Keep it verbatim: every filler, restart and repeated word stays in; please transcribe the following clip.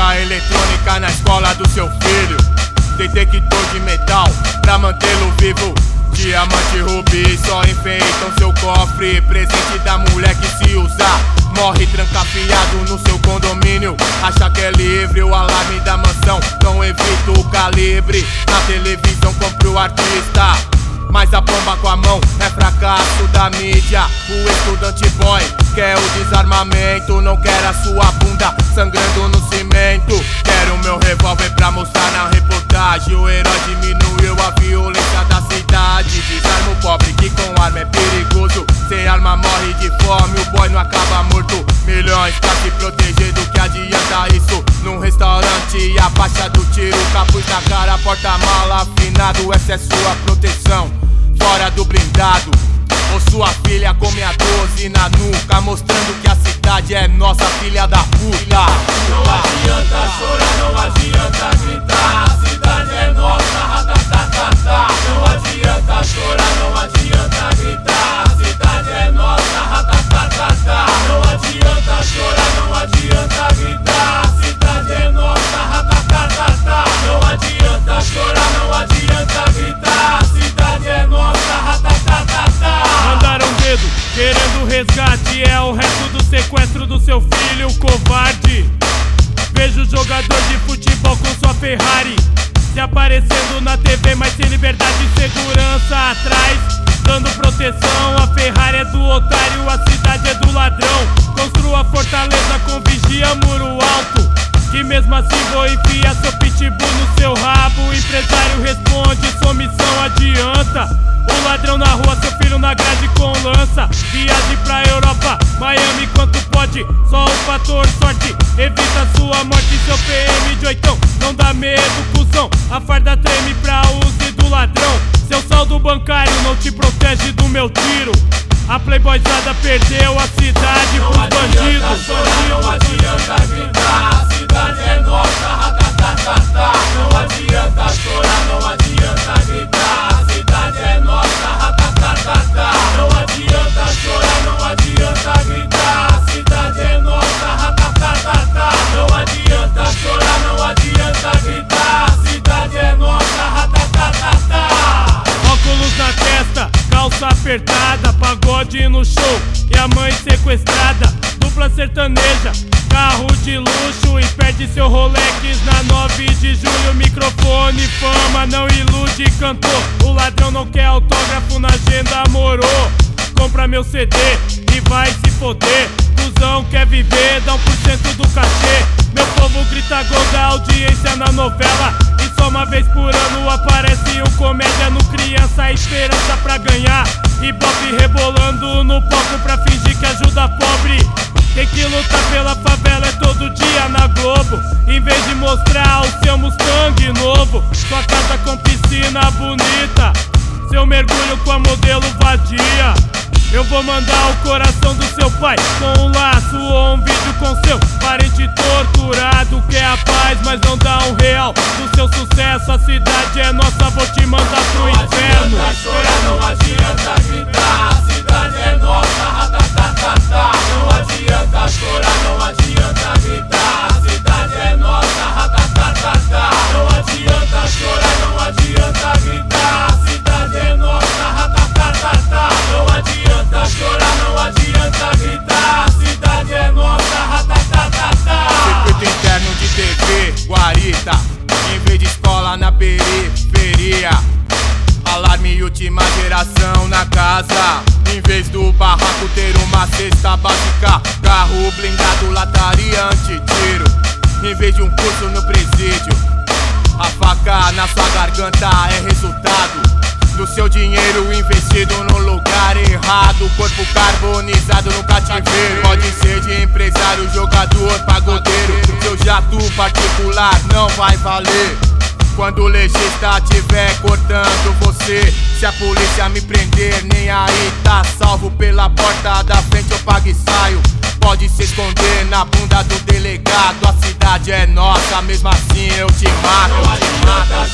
Música eletrônica na escola do seu filho. Detector de metal pra mantê-lo vivo. Diamante rubi só enfeitam seu cofre. Presente da mulher que se usar morre trancafiado no seu condomínio. Acha que é livre o alarme da mansão, não evita o calibre. Na televisão compra o artista, mas a bomba com a mão é fracasso da mídia. O estudante boy quer o desarmamento, não quer a sua bunda sangrando no cimento. Quero meu revólver pra mostrar na reportagem. O herói diminuiu a violência da cidade. Desarma o pobre que com arma é perigoso. Sem arma morre de fome, o boy não acaba morto. Milhões pra se proteger, do que adianta isso? Num restaurante abaixa do tiro, capuz na cara, porta-mala afinado. Essa é sua proteção fora do blindado. Ou sua filha come a doze na nuca, mostrando que a cidade é nossa, filha da puta. Não adianta chorar, não adianta gritar, a cidade é nossa, ratatatata. Não adianta chorar, não adianta gritar, a cidade é nossa, ratatatata. Não adianta chorar, não adianta gritar, a cidade é nossa, ratatatata. Não adianta chorar, não adianta gritar, a cidade é nossa, ratatatata. Mandaram dedo, querendo resgate, é o resto do sequestro do seu filho, covarde. Vejo jogador de futebol com sua Ferrari se aparecendo na T V, mas sem liberdade e segurança atrás, dando proteção. A Ferrari é do otário, a cidade é do ladrão. Construa fortaleza com vigia, muro alto, que mesmo assim vou enfiar seu pitbull no seu rabo. O empresário responde, sua missão adianta. O ladrão na rua, seu filho na grade com lança. Viagem pra Europa, Miami, quanto pode? Só o fator sorte evita sua morte. Seu P M de oitão não dá medo, cuzão. A farda treme pra uso do ladrão. Seu saldo bancário não te protege do meu tiro. A playboyzada perdeu a cidade pros bandidos. Não adianta gritar, a cidade é nossa, ratatatata. Não adianta chorar, não adianta gritar, a cidade é nossa, ratatatata. Não adianta chorar, não adianta gritar, a cidade é nossa, ratatatata. Não adianta chorar, não adianta gritar, a cidade é nossa, ratatatata. Óculos na testa, calça apertada, pagode no show e a mãe sequestrada. Dupla sertaneja, carro de luxo e perde seu Rolex na nove de julho. Microfone, fama, não ilude cantor. O ladrão não quer autógrafo na agenda, morou. Compra meu C D e vai se foder. Cusão quer viver, dá um por cento do cachê. Meu povo grita gol da audiência na novela, e só uma vez por ano aparece um comédia no Criança Esperança pra ganhar. E Bob rebolando no palco pra fingir que ajuda pobre. Tem que lutar pela favela, é todo dia na Globo, em vez de mostrar o seu Mustang novo. Sua casa com piscina bonita, seu mergulho com a modelo vadia. Eu vou mandar o coração do seu pai com um laço ou um vídeo com seu parente torturado. Quer a paz, mas não dá um real do seu sucesso. A cidade é nossa, vou te mandar pro inferno. Não adianta chorar, não adianta gritar, a cidade é nossa, ratatatata. Não adianta chorar, não adianta gritar, a cidade é nossa, ratatatata. Não adianta chorar, não adianta gritar, a cidade é nossa, ratatatata. Não adianta chorar, não adianta gritar, a cidade é nossa, ratatatata. Circuito interno de T V, guarita, em vez de escola na periferia. Alarme última geração na casa, em vez do barraco ter uma cesta básica. Carro blindado, lataria anti-tiro, em vez de um curso no presídio. A faca na sua garganta é resultado do seu dinheiro investido no lugar errado. Corpo carbonizado no cativeiro, pode ser de empresário, jogador, pagodeiro. Seu jato particular não vai valer quando o legista tiver cortando você. Se a polícia me prender, nem aí, tá salvo. Pela porta da frente eu pago e saio. Pode se esconder na bunda do delegado, a cidade é nossa, mesmo assim eu te mato. Não adianta